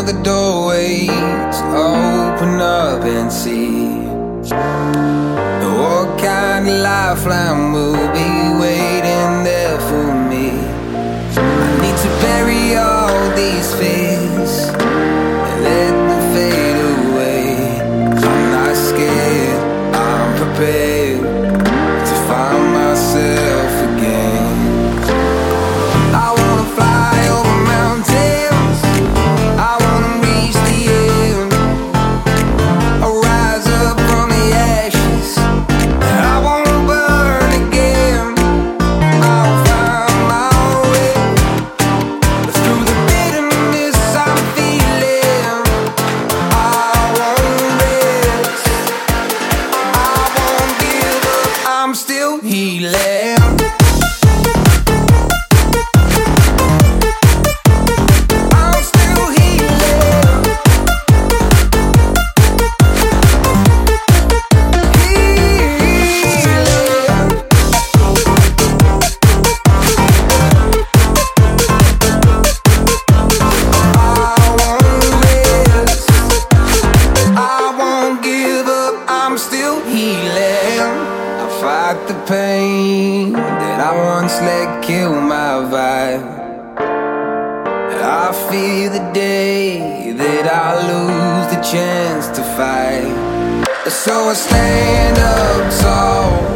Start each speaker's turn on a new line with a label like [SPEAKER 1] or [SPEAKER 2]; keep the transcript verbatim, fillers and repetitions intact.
[SPEAKER 1] of the doorways, open up and see what kind of lifeline will be waiting there for me. I need to bury all these fears and let them fade away. I'm not scared, I'm prepared to find myself again. I wanna fly over mountains, I wanna reach the end. I'll rise up from the ashes, I wanna burn again. I'll find my way through the bitterness I'm feeling. I won't rest, I won't give up, I'm still healing. I'm still healing. I fight the pain that I once let kill my vibe. I fear the day that I lose the chance to fight. So I stand up tall